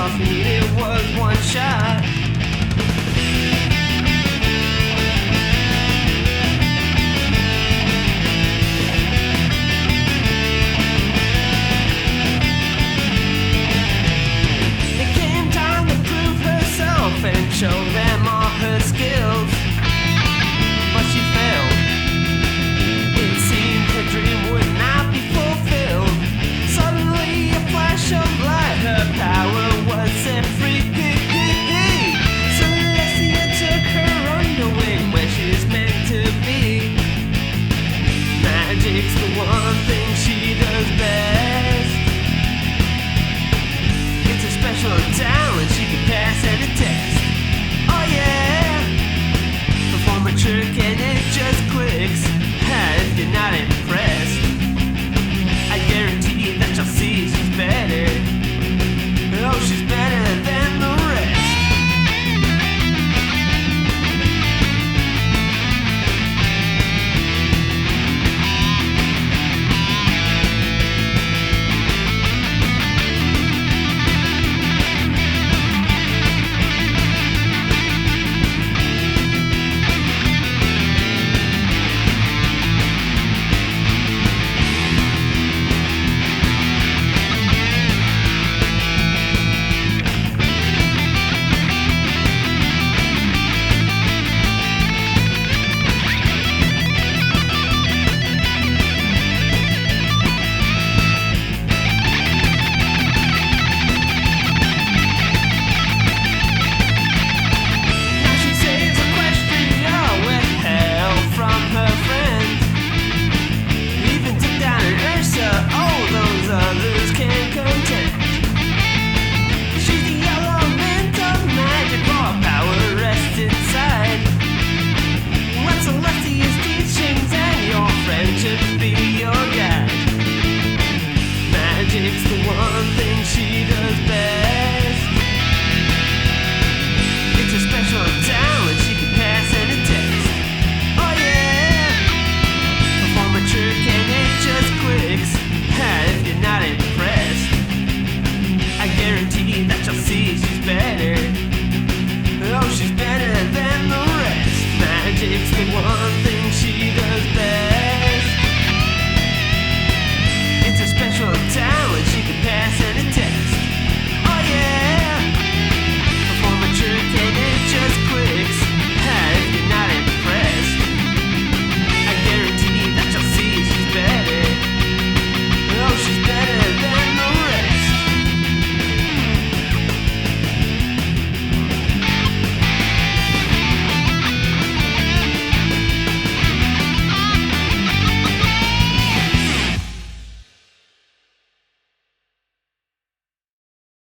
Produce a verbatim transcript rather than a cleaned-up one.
All she needed was one shot. It came time to prove herself and show them all her skills, but she failed. It seemed her dream would not be fulfilled. Suddenly a flash of light, her power was set free. Celestia took her under wing, where she's meant to be. Magic's the one thing she does best. It's a special talent.